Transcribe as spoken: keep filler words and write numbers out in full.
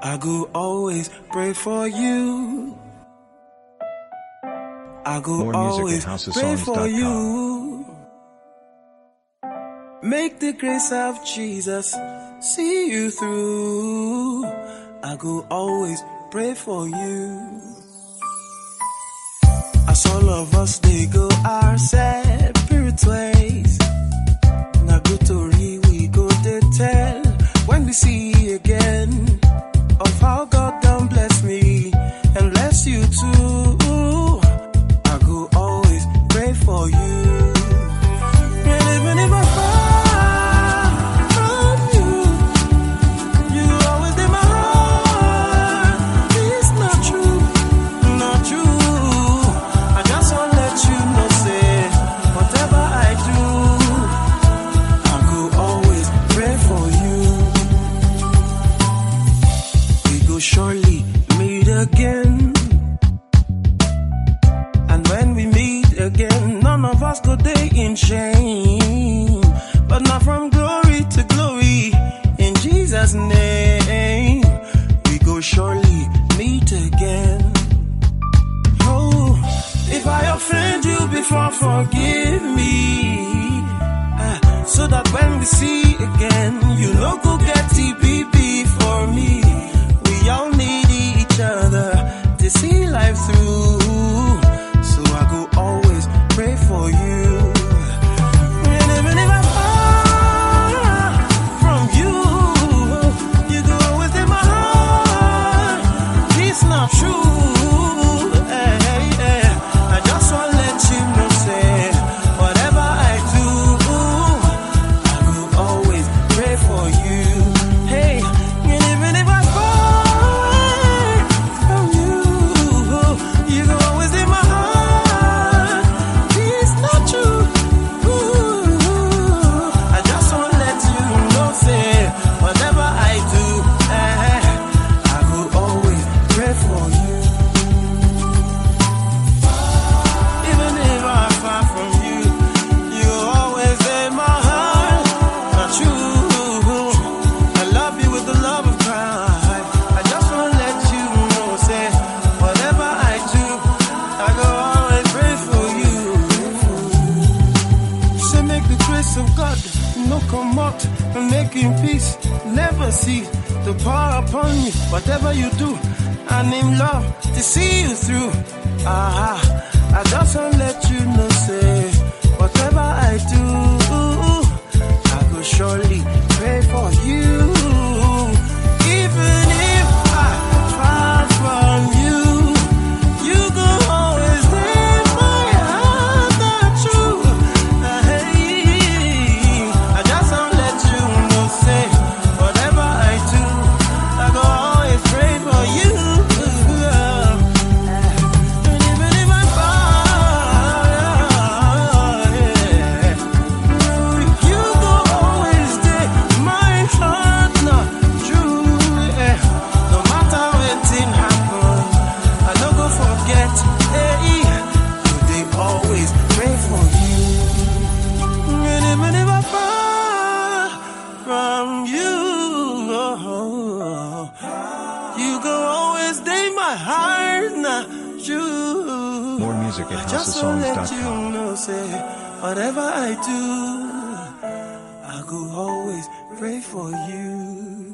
I go always pray for you. I go More music always at house of pray songs for dot com. you. Make the grace of Jesus see you through. I go always pray for you. As all of us they go our separate ways. Na good story we go to tell when we see again of how God done bless me and bless you too. I go always pray for you. And even if I'm far from you, you always in my heart. It's not true, not true. I just want to let you know, say, whatever I do, I go always pray for you. We go surely meet again. And when we meet again, none of us go day in shame, but not from glory to glory. In Jesus' name, we go surely meet again. Oh, if I offend you before, forgive me, uh, so that when we see again, you know go get T B B for me. We all need each other to see life through. So I go always pray for you. And even if I'm far from you, you go always in my heart. It's not true. Hey, hey, hey. I just want to let you know, say, whatever I do, I will always pray for you. Hey, and even if I'm far from you, you go always in my heart. It's not true. Ooh, I just want to let you know, say, whatever I do, eh, I will always pray for you. Even if I'm far from you, you're always in my heart. Not true. I love you with the love of Christ. I just want to let you know, say, whatever I do, I go always pray for you. Say, make the grace of God no come out and making peace. Never see the power upon you. Whatever you do, and in love to see you through. Ah, I just want to let you know, say, whatever I do, I go surely pray for you. Even if I'm far from you, you go always in my heart. That's true. Hey, I just want to let you know, say, whatever I do, I go always pray for you. And even if I'm far, yeah, you go always stay my heart. Not true. Yeah. No matter wetin happen, I no go forget. Hey, they always pray for you. And even if I'm far from you, oh, you go always stay my heart. Not true. More music I at house of just want songs to dot let you com. know, say, whatever I do, I go always pray for you.